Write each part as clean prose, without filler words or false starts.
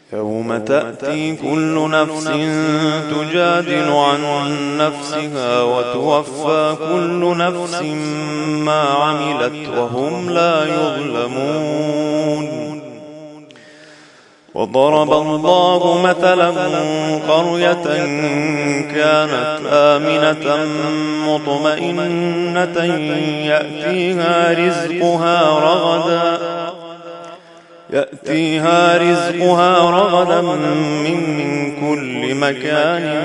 يوم تأتي كل نفس تجادل عن نفسها وتوفى كل نفس ما عملت وهم لا يظلمون. وضرب الله مثلا قرية كانت آمنة مطمئنة يأتيها رزقها رغدا من كل مكان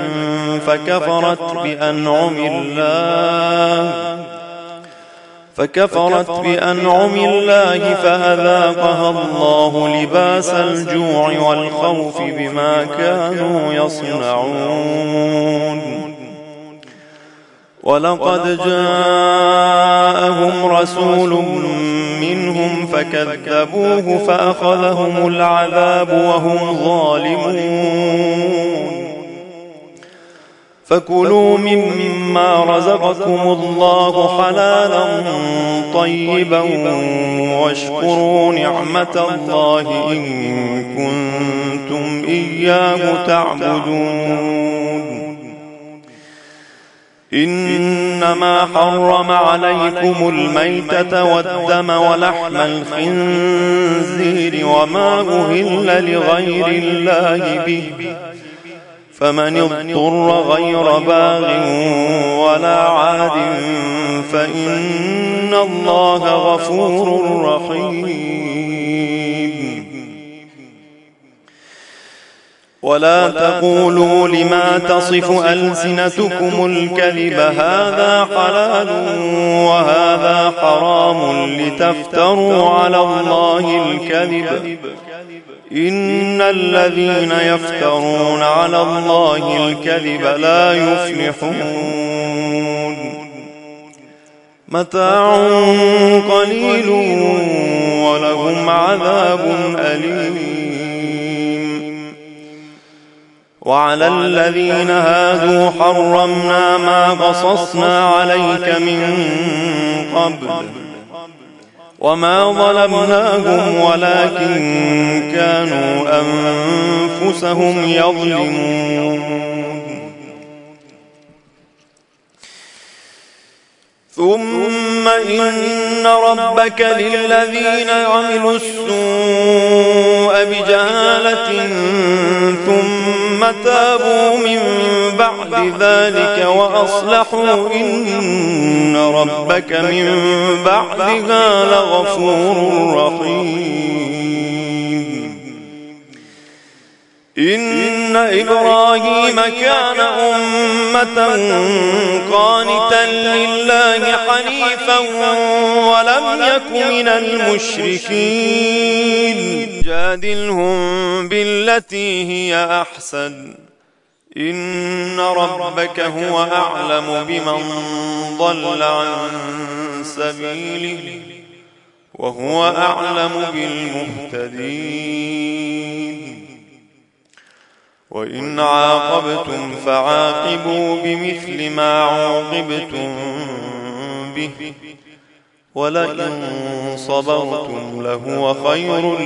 فكفرت بأنعم الله فأذاقها الله لباس الجوع والخوف بما كانوا يصنعون. ولقد جاءهم رسول منهم فكذبوه فأخذهم العذاب وهم ظالمون. فكلوا مما رزقكم الله حلالا طيبا واشكروا نعمة الله إن كنتم إياه تعبدون. إنما حرم عليكم الميتة والدم ولحم الخنزير وما أهل لغير الله به فمن اضطر غير باغ ولا عاد فإن الله غفور رحيم. ولا تقولوا لما تصف ألسنتكم الكذب هذا حلال وهذا حرام لتفتروا على الله الكذب إن الذين يفترون على الله الكذب لا يفلحون. متاع قليل ولهم عذاب أليم. وعلى الذين هادوا حرمنا ما قصصنا عليك من قبل وما ظلمناهم ولكن كانوا أنفسهم يظلمون. ثم إن ربك للذين عملوا السوء بجهالة ثم تابوا من بعد ذلك وأصلحوا إن ربك من بعدها لغفور رحيم. إن إبراهيم كان أمة قانتا لله حنيفا ولم يك من المشركين. جادلهم بالتي هي أحسن إن ربك هو أعلم بمن ضل عن سبيله وهو أعلم بالمهتدين. وإن عاقبتم فعاقبوا بمثل ما عوقبتم به ولئن صبرتم لهو خير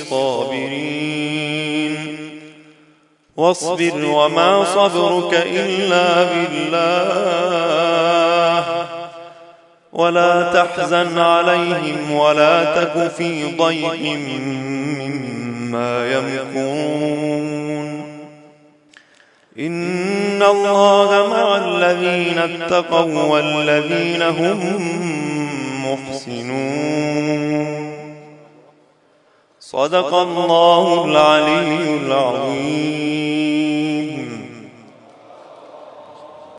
للصابرين. واصبر وما صبرك إلا بالله ولا تحزن عليهم ولا تك في ضيق مما يمكرون. إن الله مع الذين اتقوا والذين هم محسنون. صدق الله العلي العظيم.